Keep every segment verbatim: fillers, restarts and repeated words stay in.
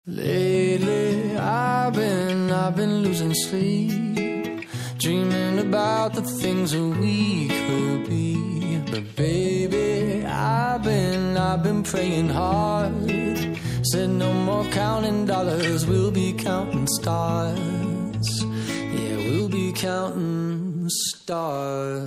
Lately I've been, I've been losing sleep, dreaming about the things that we could be. But baby, I've been, I've been praying hard. Said no more counting dollars, we'll be counting stars. Yeah, we'll be counting stars.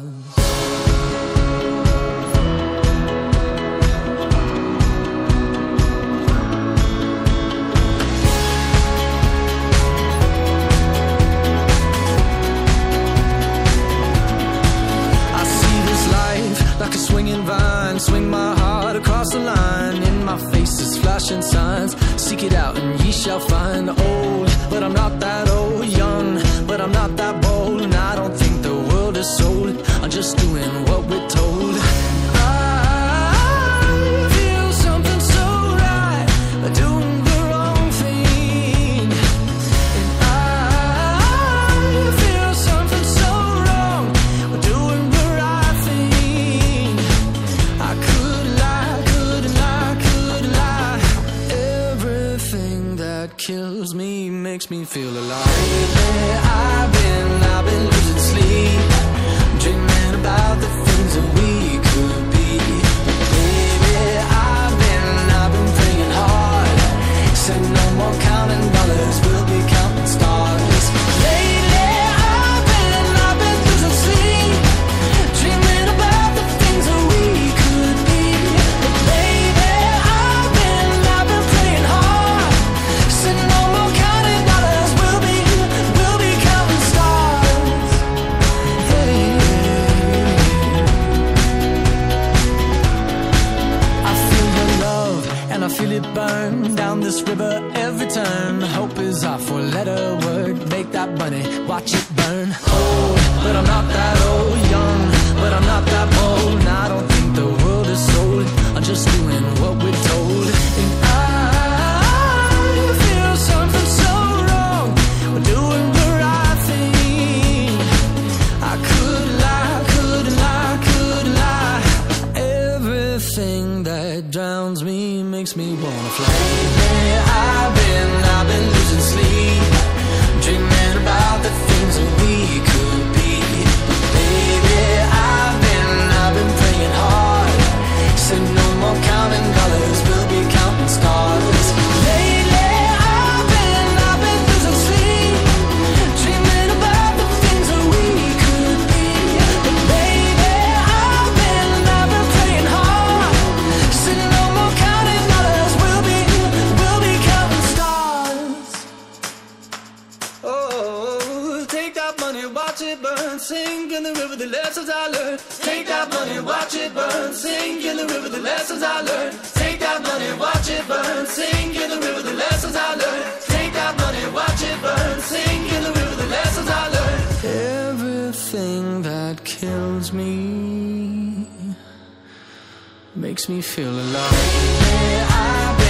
Like a swinging vine, swing my heart across the line. In my face is flashing signs. Seek it out and ye shall find. Old, but I'm not that old. Young, but I'm not that bold. And I don't think the world is sold. I'm just doing what we're told. I feel something so right, doing the wrong thing. And I feel something so wrong, doing the right thing. I could lie, could lie, could lie. Everything that kills me makes me feel alive. Lately I've been, I've been losing sleep, dreaming about the things that we could be. Baby, I've been, I've been praying hard. Said no more counting dollars, we'll be counting stars. Lately I've been, I've been losing sleep, dreaming about the things that we could be. But baby, I've been, I've been praying hard. Said no more counting dollars, we'll be, we'll be counting stars. Hey. I feel your love and I feel it burn down this river every turn. Hope is our four-letter word. Make that money, watch it burn. Old, but I'm not that old. Young, but I'm not that bold. And I don't think the world is sold. I'm just doing what we're told. And I feel something so wrong, we're doing the right thing. I could lie, could lie, could lie. Everything that drowns me makes me wanna fly. Lately I've been, I've been losing sleep, dreaming about the things that we could be. Baby, I've been, I've been praying hard. Said no more counting dollars, we'll be counting stars. Lately I've been, I've been losing sleep, dreaming about the things that we could be. But baby, I've been, I've been praying hard. Said no more counting dollars, we'll be, we'll be counting stars. Oh, take that money, watch it burn, sink in the river, the lessons I learned. Take that money, watch it burn, sink in the river, the lessons I learned. Take that money, watch it burn, sink in the river, the lessons I learned. Take that money, watch it burn, sink in the river, the lessons I learned. Everything that kills me makes me feel alive. I've